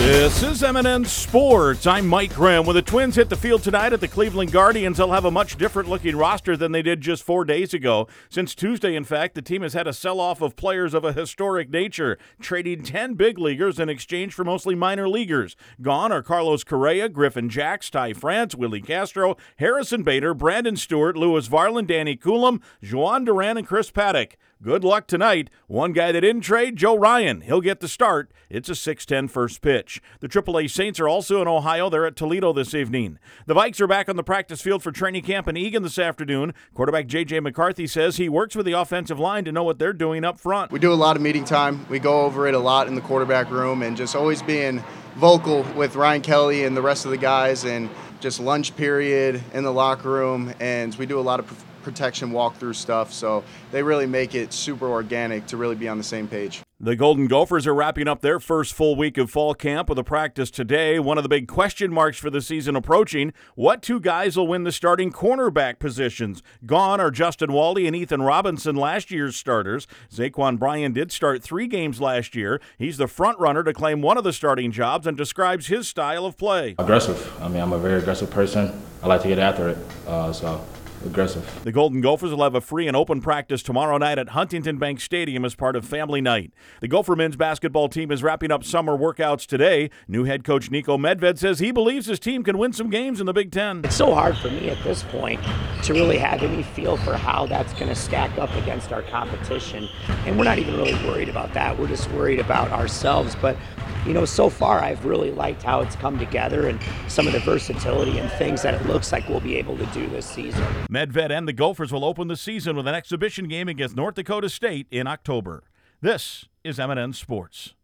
This is M&N Sports. I'm Mike Graham. When the Twins hit the field tonight at the Cleveland Guardians, they'll have a much different-looking roster than they did just 4 days ago. Since Tuesday, in fact, the team has had a sell-off of players of a historic nature, trading 10 big leaguers in exchange for mostly minor leaguers. Gone are Carlos Correa, Griffin Jax, Ty France, Willie Castro, Harrison Bader, Brandon Stewart, Louis Varland, Danny Coulomb, Juan Duran, and Chris Paddock. Good luck tonight. One guy that didn't trade, Joe Ryan. He'll get the start. It's a 6:10 first pitch. The AAA Saints are also in Ohio. They're at Toledo this evening. The Vikes are back on the practice field for training camp in Eagan this afternoon. Quarterback J.J. McCarthy says he works with the offensive line to know what they're doing up front. We do a lot of meeting time. We go over it a lot in the quarterback room and just always being vocal with Ryan Kelly and the rest of the guys, and just lunch period in the locker room. And we do a lot of protection walkthrough stuff, so they really make it super organic to really be on the same page. The Golden Gophers are wrapping up their first full week of fall camp with a practice today. One of the big question marks for the season approaching, what two guys will win the starting cornerback positions? Gone are Justin Waldie and Ethan Robinson, last year's starters. Zaquan Bryan did start 3 games last year. He's the front runner to claim one of the starting jobs and describes his style of play. Aggressive. I'm a very aggressive person. I like to get after it, so aggressive. The Golden Gophers will have a free and open practice tomorrow night at Huntington Bank Stadium as part of Family Night. The Gopher men's basketball team is wrapping up summer workouts today. New head coach Nico Medved says he believes his team can win some games in the Big Ten. It's so hard for me at this point to really have any feel for how that's going to stack up against our competition. And we're not even really worried about that. We're just worried about ourselves. But so far I've really liked how it's come together and some of the versatility and things that it looks like we'll be able to do this season. Medved and the Gophers will open the season with an exhibition game against North Dakota State in October. This is M&N Sports.